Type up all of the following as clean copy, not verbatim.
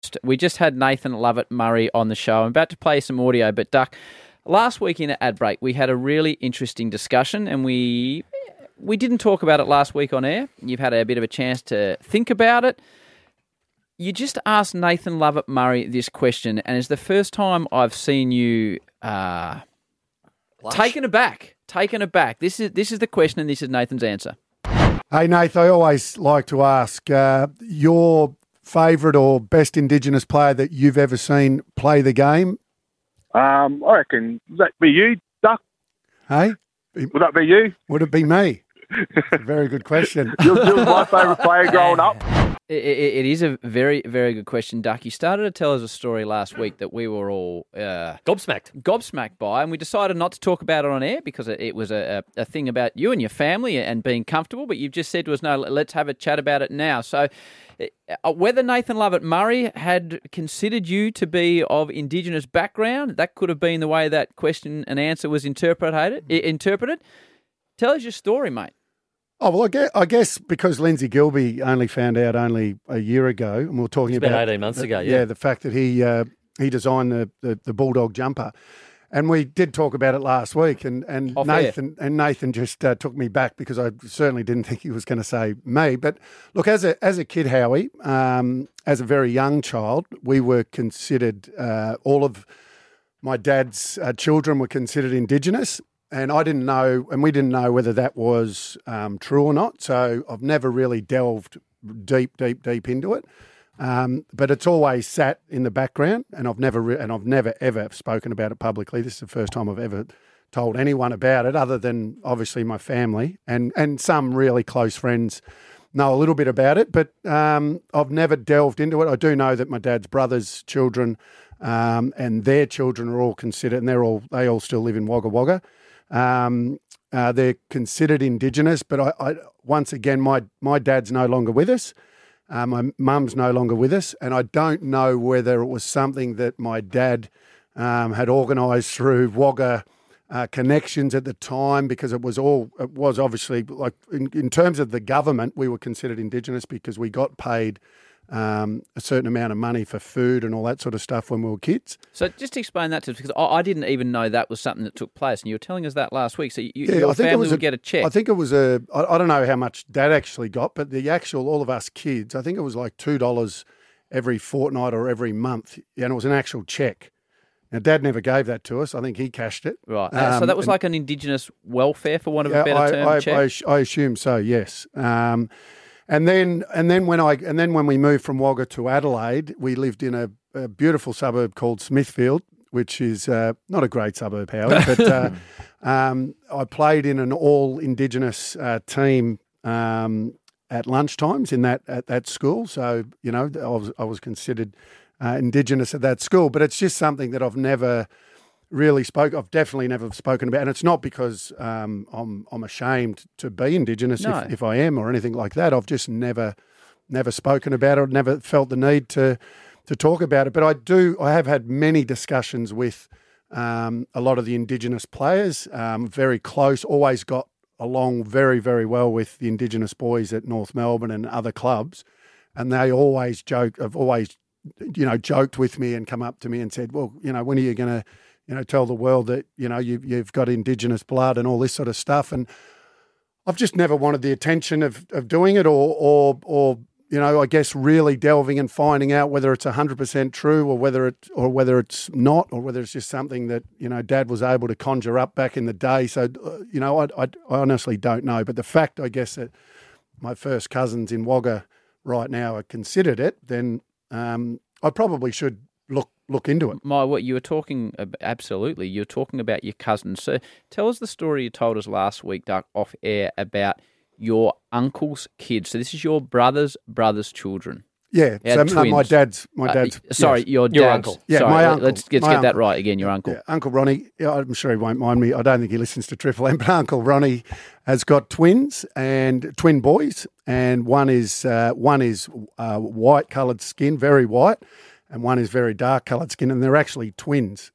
We just had Nathan Lovett-Murray on the show. I'm about to play some audio, but Duck, last week in Ad Break, we had a really interesting discussion, and we didn't talk about it last week on air. You've had a bit of a chance to think about it. You just asked Nathan Lovett-Murray this question, and it's the first time I've seen you taken aback. This is the question, and this is Nathan's answer. Hey, Nath, I always like to ask your favourite or best Indigenous player that you've ever seen play the game? I reckon, would that be you, Duck? Hey? Would that be you? Would it be me? That's a very good question. You was my favourite player growing up. It is a very, very good question, Duck. You started to tell us a story last week that we were all gobsmacked by, and we decided not to talk about it on air because it was a thing about you and your family and being comfortable, but you've just said to us, no, let's have a chat about it now. So whether Nathan Lovett-Murray had considered you to be of Indigenous background, that could have been the way that question and answer was interpreted. Tell us your story, mate. Oh, well, I guess because Lindsay Gilby only found out only a year ago, and we were talking about 18 months ago, yeah, the fact that he designed the Bulldog jumper. And we did talk about it last week, and Nathan just took me back because I certainly didn't think he was going to say me. But look, as a kid, Howie, as a very young child, we were considered, all of my dad's children were considered Indigenous. And I didn't know, and we didn't know whether that was true or not. So I've never really delved deep into it. But it's always sat in the background, and I've never ever spoken about it publicly. This is the first time I've ever told anyone about it, other than obviously my family and some really close friends know a little bit about it. But I've never delved into it. I do know that my dad's brothers' children and their children are all considered, and they all still live in Wagga Wagga. They're considered Indigenous, but I once again, my dad's no longer with us. My mum's no longer with us, and I don't know whether it was something that my dad had organised through Wagga connections at the time, because it was obviously, like in terms of the government, we were considered Indigenous because we got paid a certain amount of money for food and all that sort of stuff when we were kids. So just to explain that to us, because I didn't even know that was something that took place, and you were telling us that last week. So your family would get a check. I think it was I don't know how much Dad actually got, but all of us kids, I think it was like $2 every fortnight or every month, and it was an actual check. Now, Dad never gave that to us. I think he cashed it. Right. So that was like an Indigenous welfare, for want of a better term, check? I assume so, yes. And then when we moved from Wagga to Adelaide, we lived in a beautiful suburb called Smithfield, which is not a great suburb, Howard, but I played in an all Indigenous team at lunchtimes at that school. So, you know, I was considered Indigenous at that school, but it's just something that I've never really I've definitely never spoken about, and it's not because I'm ashamed to be Indigenous if I am or anything like that. I've just never spoken about it, never felt the need to talk about it. But I have had many discussions with a lot of the Indigenous players, very close, always got along very, very well with the Indigenous boys at North Melbourne and other clubs, and they always joked with me and come up to me and said, well, you know, when are you going to tell the world that, you know, you've got Indigenous blood and all this sort of stuff. And I've just never wanted the attention of doing it or you know, I guess really delving and finding out whether it's 100% true or whether it's not, or whether it's just something that, you know, Dad was able to conjure up back in the day. So, you know, I honestly don't know. But the fact, I guess, that my first cousins in Wagga right now are considered it, then I probably should look into it. What you were talking about, absolutely. You're talking about your cousins. So tell us the story you told us last week, Duck, off air, about your uncle's kids. So this is your brother's children. Yeah. So my dad's. Sorry, yes. your uncle. Yeah, sorry, my uncle. Let's get that right again. Your uncle. Yeah, Uncle Ronnie. I'm sure he won't mind me. I don't think he listens to Triple M, but Uncle Ronnie has got twins and twin boys, and one is white coloured skin, very white, and one is very dark coloured skin, and they're actually twins.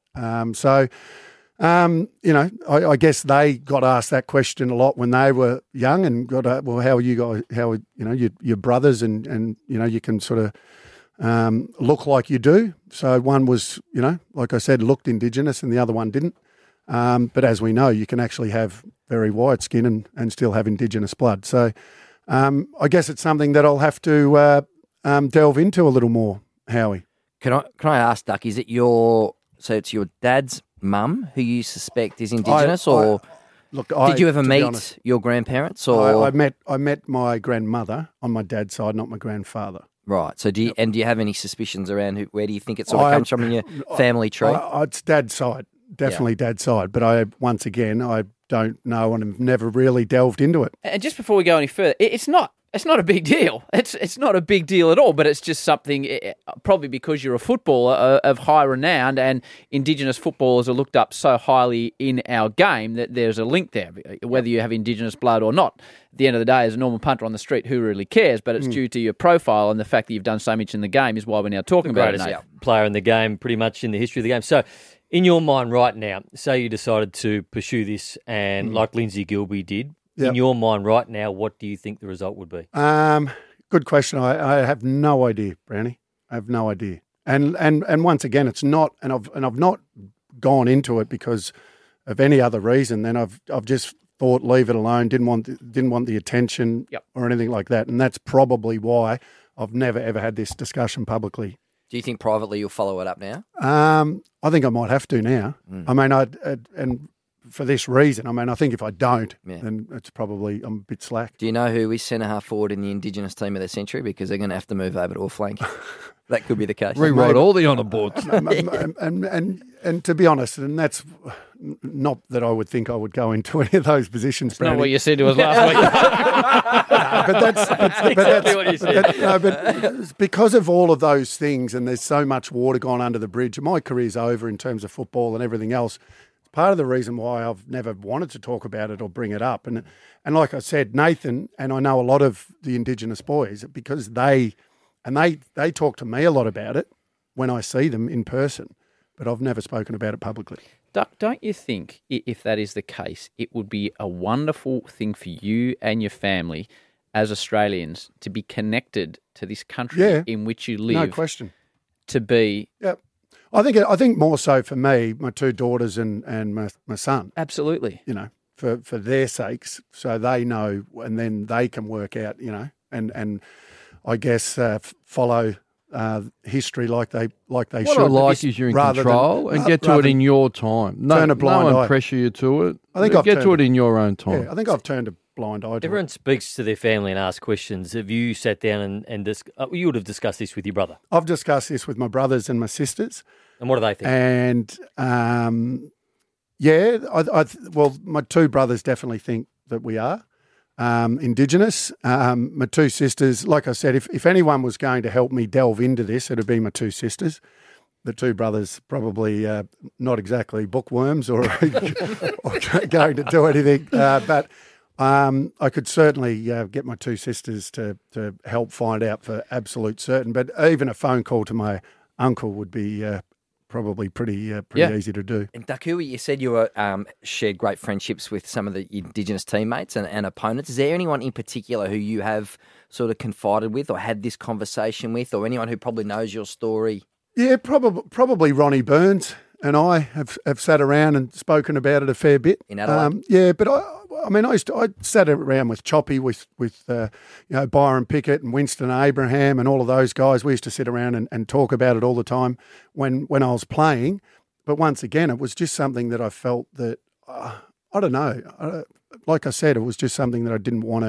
You know, I guess they got asked that question a lot when they were young, and got, well, how are you guys? How, you know, your brothers, and you know, you can sort of look like you do. So one was, like I said, looked Indigenous and the other one didn't. But as we know, you can actually have very white skin and still have Indigenous blood. So I guess it's something that I'll have to delve into a little more, Howie. Can I ask, Duck, is it it's your dad's mum who you suspect is Indigenous, did you ever meet your grandparents? Or I met my grandmother on my dad's side, not my grandfather. Right. So do you have any suspicions around where do you think it sort of comes from in your family tree? It's dad's side, definitely dad's side. But I don't know and have never really delved into it. And just before we go any further, it's not a big deal. It's not a big deal at all, but it's just something, probably because you're a footballer of high renown and Indigenous footballers are looked up so highly in our game that there's a link there, whether you have Indigenous blood or not. At the end of the day, as a normal punter on the street, who really cares? But it's due to your profile and the fact that you've done so much in the game is why we're now talking about it. Greatest player in the game, pretty much in the history of the game. So in your mind right now, say you decided to pursue this and like Lindsay Gilbey did, in your mind right now, what do you think the result would be? Good question. I have no idea, Brownie. I have no idea. And once again, it's not. And I've not gone into it because of any other reason. Then I've just thought leave it alone. Didn't want the attention or anything like that. And that's probably why I've never ever had this discussion publicly. Do you think privately you'll follow it up now? I think I might have to now. I mean, and for this reason, I think if I don't, then it's probably I'm a bit slack. Do you know who is centre-half forward in the Indigenous team of the century? Because they're going to have to move over to all flank. That could be the case. Rewrite all the honour boards. And to be honest, and that's not that I would think I would go into any of those positions. It's not what you said to us last week. That's what you said. But because of all of those things, and there's so much water gone under the bridge, my career's over in terms of football and everything else. Part of the reason why I've never wanted to talk about it or bring it up. And like I said, Nathan, and I know a lot of the Indigenous boys, because they talk to me a lot about it when I see them in person, but I've never spoken about it publicly. Duck, don't you think, if that is the case, it would be a wonderful thing for you and your family as Australians to be connected to this country in which you live? No question. To be... Yep. I think more so for me, my two daughters and my son. Absolutely. For their sakes, so they know, and then they can work out, and I guess follow history like they should. What I like is you're in control and get to it in your time. No one pressure you to it. I think get to it in your own time. Yeah, I think I've turned a blind eye to Everyone it. speaks to their family and asks questions. Have you sat down and you would have discussed this with your brother? I've discussed this with my brothers and my sisters. And what do they think? And well, my two brothers definitely think that we are Indigenous. My two sisters, like I said, if anyone was going to help me delve into this, it would be my two sisters. The two brothers probably not exactly bookworms or going to do anything, but I could certainly get my two sisters to help find out for absolute certain. But even a phone call to my uncle would be probably pretty easy to do. And Daku, you said you were shared great friendships with some of the Indigenous teammates and opponents. Is there anyone in particular who you have sort of confided with or had this conversation with, or anyone who probably knows your story? Yeah, probably Ronnie Burns and I have sat around and spoken about it a fair bit. In Adelaide? But I sat around with Choppy, with Byron Pickett and Winston Abraham and all of those guys. We used to sit around and talk about it all the time when I was playing. But once again, it was just something that I felt that, I don't know, like I said, it was just something that I didn't want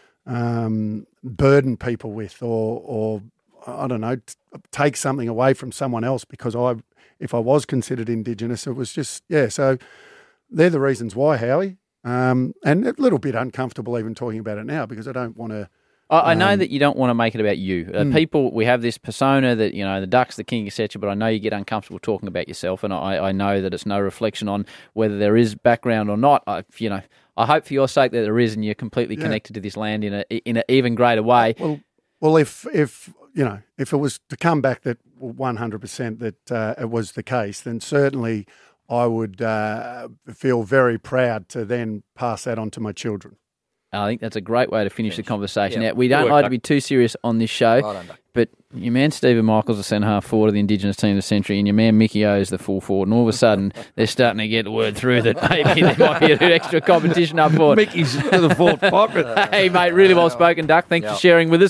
to burden people with or I don't know, take something away from someone else because if I was considered Indigenous, it was just, so they're the reasons why, Howie. And a little bit uncomfortable even talking about it now because I don't want to. I know that you don't want to make it about you. People, we have this persona that, the Duck's the king, etc., but I know you get uncomfortable talking about yourself, and I know that it's no reflection on whether there is background or not. I hope for your sake that there is, and you're completely connected to this land in an even greater way. Well, if it was to come back that 100% that it was the case, then certainly I would feel very proud to then pass that on to my children. I think that's a great way to finish the conversation. Now, we don't like to be too serious on this show, but your man Stephen Michael's the centre half forward of the Indigenous team of the century, and your man Mickey O is the full forward, and all of a sudden they're starting to get the word through that maybe there might be an extra competition up forward. Mickey's in the forward pocket. Hey, mate, really well spoken, Duck. Thanks for sharing with us.